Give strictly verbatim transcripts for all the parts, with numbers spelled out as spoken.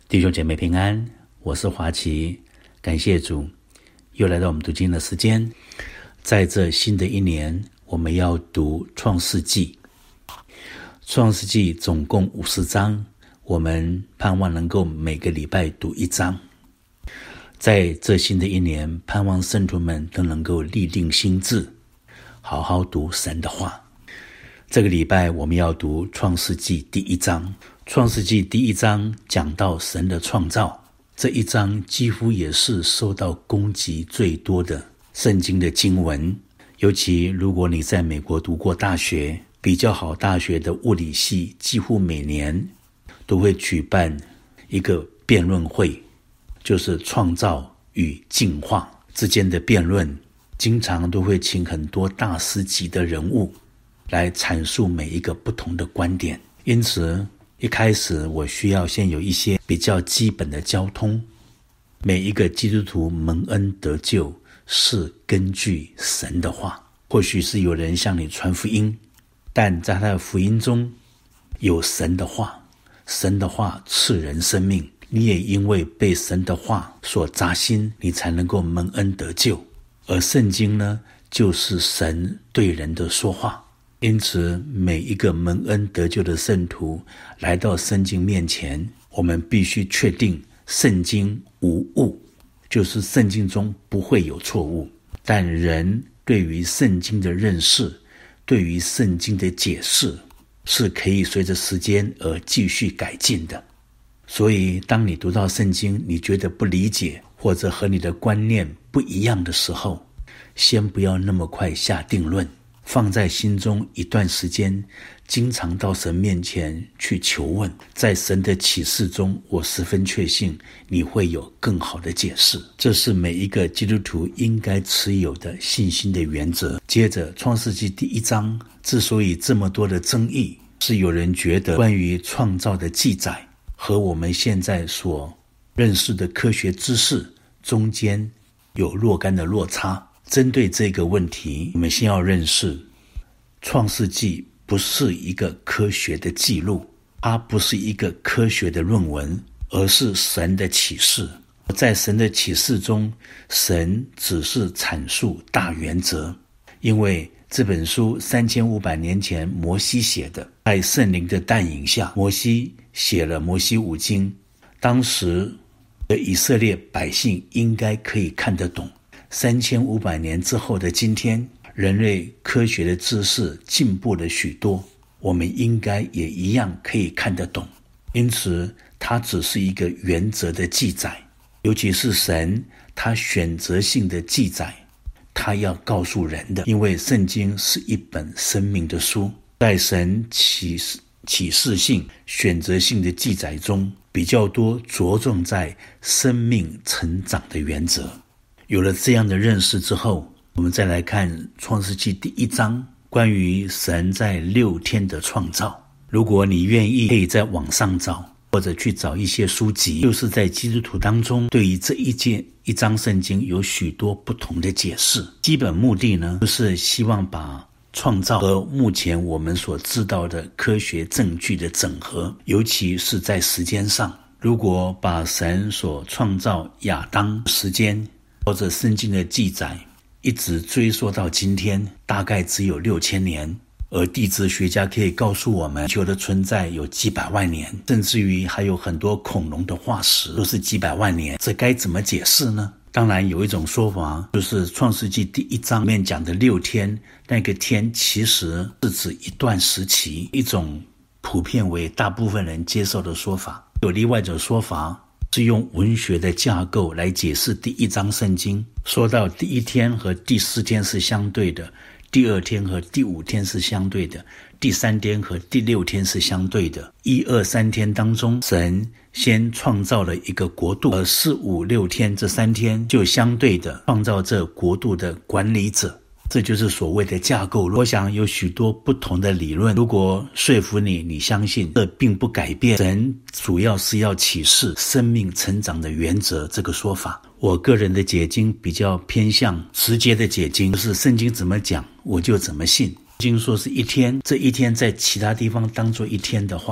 弟兄姐妹平安，我是华奇，感谢主，又来到我们读经的时间。在这新的一年，我们要读创世纪。创世纪总共五十章，我们盼望能够每个礼拜读一章。在这新的一年，盼望圣徒们都能够立定心志，好好读神的话。这个礼拜我们要读创世纪第一章。创世纪第一章讲到神的创造，这一章几乎也是受到攻击最多的圣经的经文。尤其如果你在美国读过大学，比较好大学的物理系几乎每年都会举办一个辩论会，就是创造与进化之间的辩论，经常都会请很多大师级的人物来阐述每一个不同的观点。因此一开始我需要先有一些比较基本的交通。每一个基督徒蒙恩得救是根据神的话。或许是有人向你传福音，但在他的福音中有神的话，神的话赐人生命，你也因为被神的话所扎心，你才能够蒙恩得救。而圣经呢，就是神对人的说话。因此每一个蒙恩得救的圣徒来到圣经面前，我们必须确定圣经无误，就是圣经中不会有错误。但人对于圣经的认识，对于圣经的解释，是可以随着时间而继续改进的。所以当你读到圣经，你觉得不理解，或者和你的观念不一样的时候，先不要那么快下定论，放在心中一段时间，经常到神面前去求问。在神的启示中，我十分确信你会有更好的解释。这是每一个基督徒应该持有的信心的原则。接着创世纪第一章之所以这么多的争议，是有人觉得关于创造的记载和我们现在所认识的科学知识中间有若干的落差。针对这个问题，我们先要认识创世纪不是一个科学的记录，它不是一个科学的论文，而是神的启示。在神的启示中，神只是阐述大原则。因为这本书三千五百年前摩西写的，在圣灵的带领下，摩西写了摩西五经，当时的以色列百姓应该可以看得懂。三千五百年之后的今天，人类科学的知识进步了许多，我们应该也一样可以看得懂。因此它只是一个原则的记载，尤其是神他选择性的记载，他要告诉人的。因为圣经是一本生命的书，在神启示启示性选择性的记载中，比较多着重在生命成长的原则。有了这样的认识之后，我们再来看创世纪第一章，关于神在六天的创造。如果你愿意，可以在网上找，或者去找一些书籍，就是在基督徒当中对于这一件一章圣经有许多不同的解释。基本目的呢，就是希望把创造和目前我们所知道的科学证据的整合，尤其是在时间上。如果把神所创造亚当时间或者圣经的记载一直追溯到今天，大概只有六千年，而地质学家可以告诉我们，地球的存在有几百万年，甚至于还有很多恐龙的化石都是几百万年，这该怎么解释呢？当然有一种说法，就是创世纪第一章里面讲的六天，那个天其实是指一段时期，一种普遍为大部分人接受的说法。有另外一种说法是用文学的架构来解释第一章圣经，说到第一天和第四天是相对的，第二天和第五天是相对的，第三天和第六天是相对的。一二三天当中，神先创造了一个国度，而四五六天这三天就相对的创造这国度的管理者。这就是所谓的架构。我想有许多不同的理论，如果说服你，你相信这并不改变神主要是要启示生命成长的原则这个说法。我个人的解经比较偏向直接的解经，就是圣经怎么讲我就怎么信。经说是一天，这一天在其他地方当作一天的话，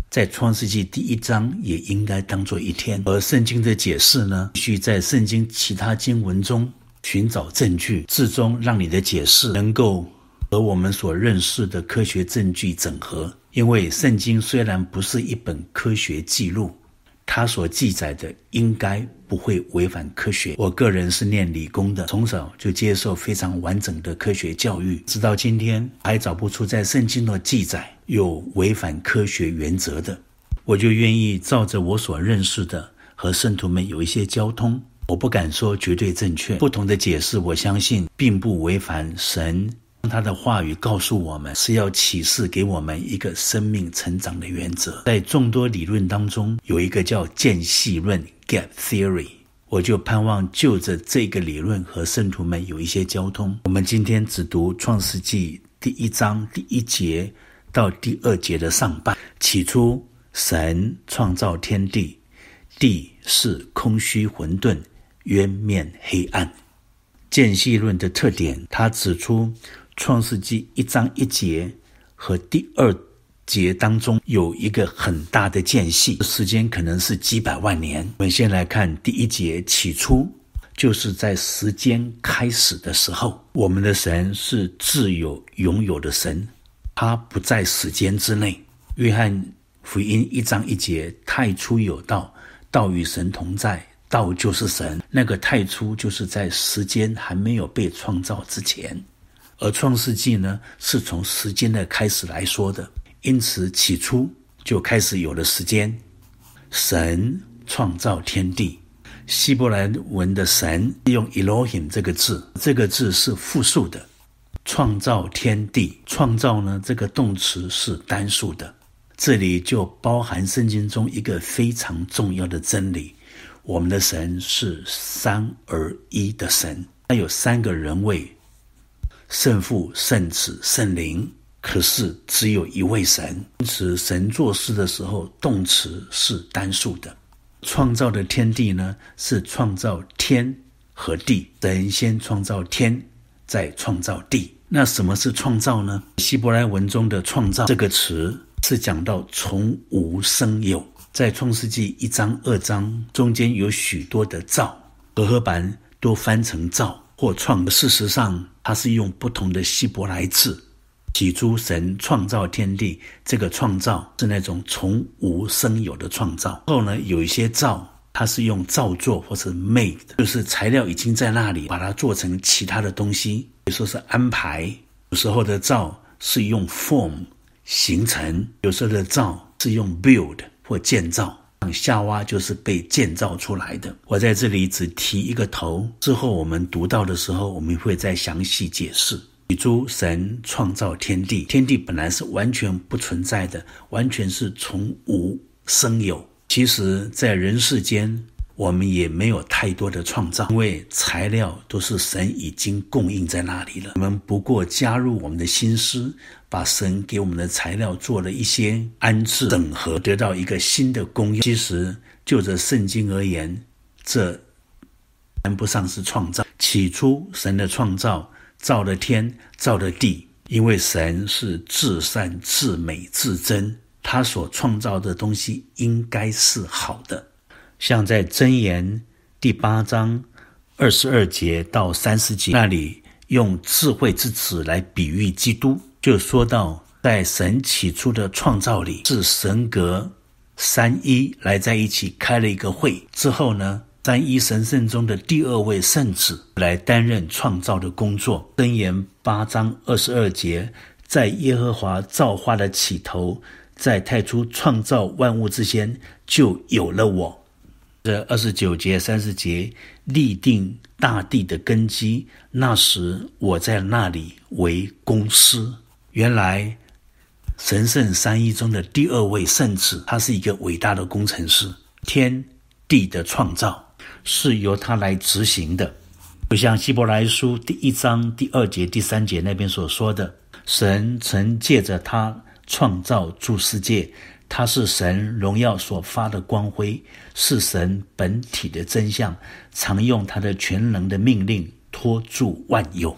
在创世纪第一章也应该当作一天。而圣经的解释呢，必须在圣经其他经文中寻找证据，至终让你的解释能够和我们所认识的科学证据整合。因为圣经虽然不是一本科学记录，它所记载的应该不会违反科学。我个人是念理工的，从小就接受非常完整的科学教育，直到今天还找不出在圣经的记载有违反科学原则的。我就愿意照着我所认识的和圣徒们有一些交通。我不敢说绝对正确，不同的解释我相信并不违反神他的话语告诉我们，是要启示给我们一个生命成长的原则。在众多理论当中，有一个叫间隙论 Gap Theory， 我就盼望就着这个理论和圣徒们有一些交通。我们今天只读创世纪第一章第一节到第二节的上半。起初神创造天地，地是空虚混沌，渊面黑暗。间隙论的特点，他指出创世纪一章一节和第二节当中有一个很大的间隙，时间可能是几百万年。我们先来看第一节，起初就是在时间开始的时候。我们的神是自有永有的神，他不在时间之内。约翰福音一章一节，太初有道，道与神同在，道就是神。那个太初就是在时间还没有被创造之前，而创世纪呢，是从时间的开始来说的，因此起初就开始有了时间。神创造天地，希伯来文的神用 Elohim 这个字，这个字是复数的。创造天地，创造呢，这个动词是单数的。这里就包含圣经中一个非常重要的真理，我们的神是三而一的神，他有三个人位，圣父、圣子、圣灵，可是只有一位神。因此神做事的时候动词是单数的。创造的天地呢，是创造天和地，神先创造天，再创造地。那什么是创造呢？希伯来文中的创造这个词是讲到从无生有，在创世纪一章二章中间有许多的造，和合版都翻成造或创。事实上它是用不同的希伯来字。起初神创造天地，这个创造是那种从无生有的创造。后呢，有一些造它是用造作或是 made， 就是材料已经在那里，把它做成其他的东西，比如说是安排。有时候的造是用 form 形成，有时候的造是用 build 或建造。夏娃就是被建造出来的。我在这里只提一个头，之后我们读到的时候我们会再详细解释。起初神创造天地，天地本来是完全不存在的，完全是从无生有。其实在人世间我们也没有太多的创造，因为材料都是神已经供应在那里了，我们不过加入我们的心思，把神给我们的材料做了一些安置整合，得到一个新的功用。其实就着圣经而言，这谈不上是创造。起初神的创造，造了天，造了地，因为神是至善至美至真，他所创造的东西应该是好的。像在箴言第八章二十二节到三十节，那里用智慧之子来比喻基督，就说到在神起初的创造里，是神格三一来在一起开了一个会，之后呢，三一神圣中的第二位圣子来担任创造的工作。箴言八章二十二节，在耶和华造化的起头，在太初创造万物之先，就有了我。这二十九节三十节，立定大地的根基，那时我在那里为工师。原来神圣三一中的第二位圣子，他是一个伟大的工程师，天地的创造是由他来执行的。就像希伯来书第一章第二节第三节那边所说的，神曾借着他创造诸世界，他是神荣耀所发的光辉，是神本体的真相，常用他的全能的命令托住万有。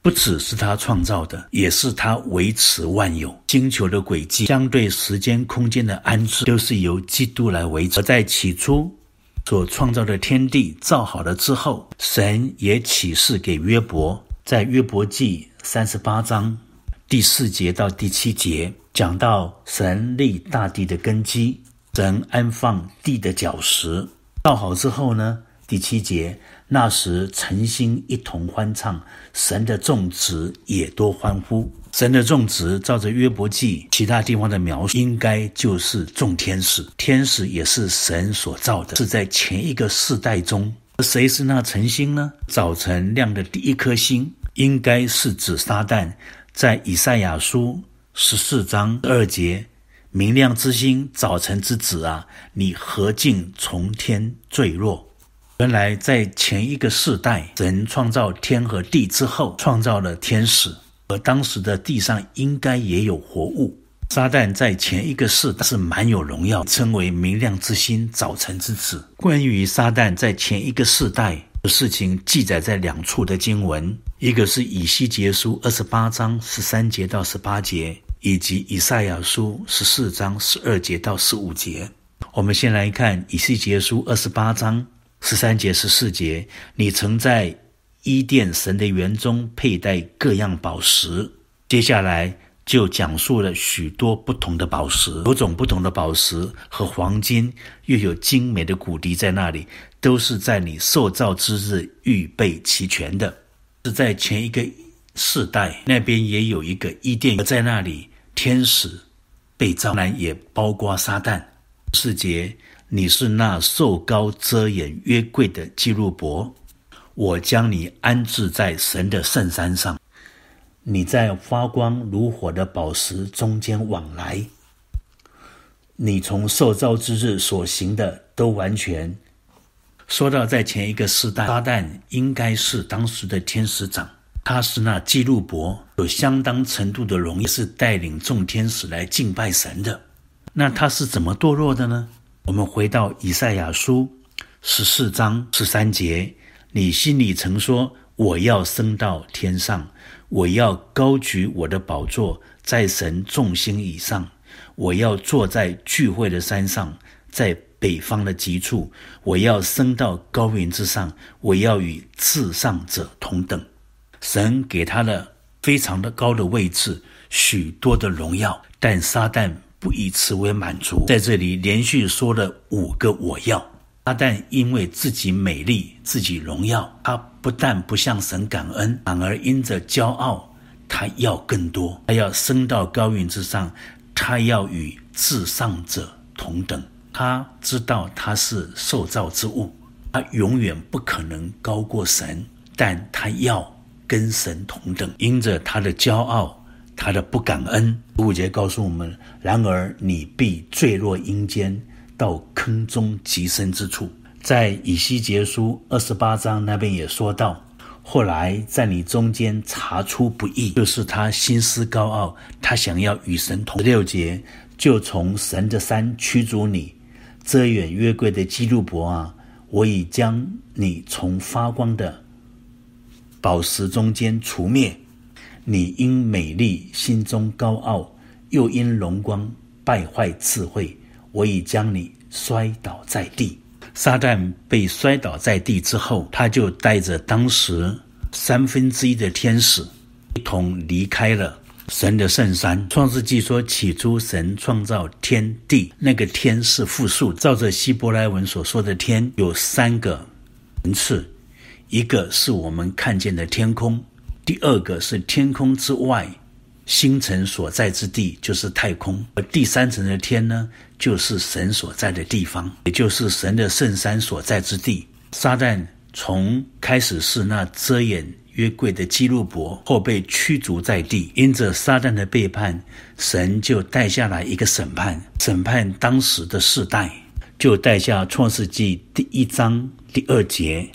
不只是他创造的，也是他维持万有。星球的轨迹，相对时间空间的安置，都是由基督来维持。而在起初所创造的天地造好了之后，神也启示给约伯，在约伯记三十八章第四节到第七节，讲到神立大地的根基，神安放地的脚石。造好之后呢，第七节，那时晨星一同欢唱，神的众子也多欢呼。神的众子照着约伯记其他地方的描述，应该就是众天使。天使也是神所造的，是在前一个世代中。而谁是那晨星呢？早晨亮的第一颗星，应该是指撒旦。在以赛亚书十四章二节，明亮之星，早晨之子啊，你何竟从天坠落？原来在前一个世代，神创造天和地之后，创造了天使，而当时的地上应该也有活物。撒旦在前一个世代是蛮有荣耀，称为明亮之星，早晨之子。关于撒旦在前一个世代的事情，记载在两处的经文，一个是以西结书二十八章十三节到十八节，以及以赛亚书十四章十二节到十五节。我们先来看以西结书二十八章十三节十四节，你曾在伊甸神的园中佩戴各样宝石。接下来就讲述了许多不同的宝石，有种不同的宝石和黄金，又有精美的骨笛在那里，都是在你受造之日预备齐全的。是在前一个世代，那边也有一个伊甸，而在那里天使被造，当然也包括撒旦。四节，你是那受膏遮掩约柜的基路伯，我将你安置在神的圣山上，你在发光如火的宝石中间往来，你从受造之日所行的都完全。说到在前一个世代，撒旦应该是当时的天使长，他是那基路伯，有相当程度的荣耀，是带领众天使来敬拜神的。那他是怎么堕落的呢？我们回到以赛亚书十四章十三节，你心里曾说，我要升到天上，我要高举我的宝座在神众星以上，我要坐在聚会的山上，在北方的极处，我要升到高云之上，我要与至上者同等。神给他了非常的高的位置，许多的荣耀，但撒旦不以此为满足，在这里连续说了五个我要。撒旦因为自己美丽，自己荣耀，他不但不向神感恩，反而因着骄傲，他要更多，他要升到高云之上，他要与至上者同等。他知道他是受造之物，他永远不可能高过神，但他要跟神同等。因着他的骄傲，他的不感恩，十五节告诉我们，然而你必坠落阴间，到坑中极深之处。在以西结书二十八章那边也说到，后来在你中间查出不义，就是他心思高傲，他想要与神同。十六节，就从神的山驱逐你，遮掩约柜的基路伯啊，我已将你从发光的宝石中间除灭。你因美丽心中高傲，又因荣光败坏智慧，我已将你摔倒在地。撒旦被摔倒在地之后，他就带着当时三分之一的天使一同离开了神的圣山。创世纪说，起初神创造天地，那个天是复数，照着希伯来文所说的天有三个层次，一个是我们看见的天空，第二个是天空之外星辰所在之地，就是太空，而第三层的天呢，就是神所在的地方，也就是神的圣山所在之地。撒旦从开始是那遮掩约柜的基路伯，后被驱逐在地。因着撒旦的背叛，神就带下来一个审判，审判当时的世代，就带下创世纪第一章第二节。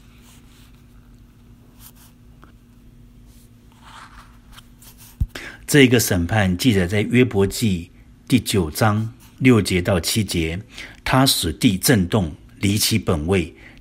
这个审判记载在约伯记第九章六节到七节，他使地震动，离其本位，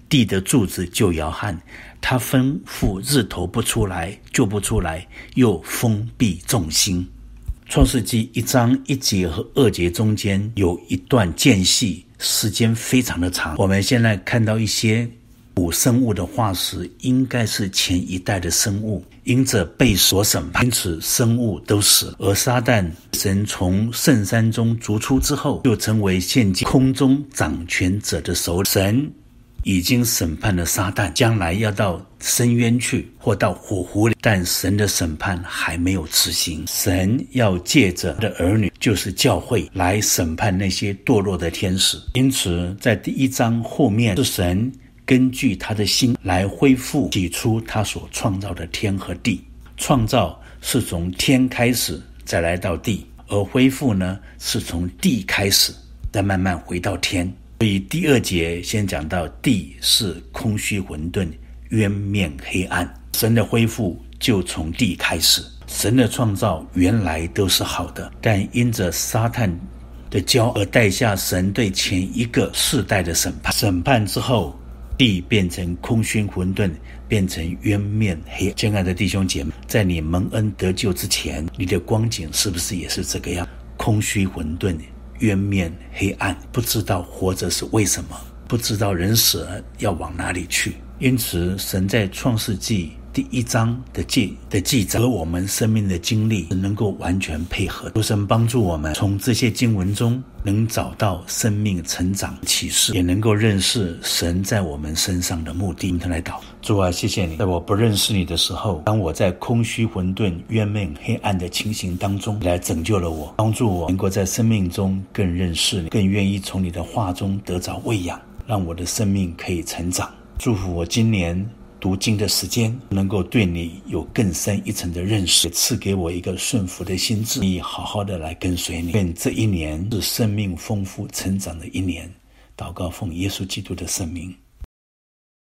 地的柱子就摇撼。他吩咐日头不出来，就不出来，又封闭众星。创世纪一章一节和二节中间有一段间隙，时间非常的长。我们现在看到一些古生物的化石，应该是前一代的生物，因着被所审判，因此生物都死了。而撒旦，神从圣山中逐出之后，就成为现今空中掌权者的首领。神已经审判了撒旦，将来要到深渊去，或到火湖里，但神的审判还没有执行。神要借着他的儿女，就是教会，来审判那些堕落的天使。因此在第一章后面是神根据他的心来恢复起初他所创造的天和地。创造是从天开始，再来到地，而恢复呢，是从地开始，再慢慢回到天。所以第二节先讲到地是空虚混沌，渊面黑暗。神的恢复就从地开始。神的创造原来都是好的，但因着撒旦的骄傲而带下神对前一个世代的审判。审判之后，地变成空虚混沌，变成渊面黑暗。亲爱的弟兄姐妹，在你蒙恩得救之前，你的光景是不是也是这个样？空虚混沌，渊面黑暗，不知道活着是为什么，不知道人死了要往哪里去。因此神在创世纪第一章的记的记载和我们生命的经历能够完全配合。求神帮助我们从这些经文中能找到生命成长启示，也能够认识神在我们身上的目的。我们来祷。主啊，谢谢你，在我不认识你的时候，当我在空虚混沌渊面黑暗的情形当中，来拯救了我，帮助我能够在生命中更认识你，更愿意从你的话中得着喂养，让我的生命可以成长。祝福我今年读经的时间能够对你有更深一层的认识，赐给我一个顺服的心智，你好好的来跟随你。愿这一年是生命丰富成长的一年。祷告奉耶稣基督的圣名。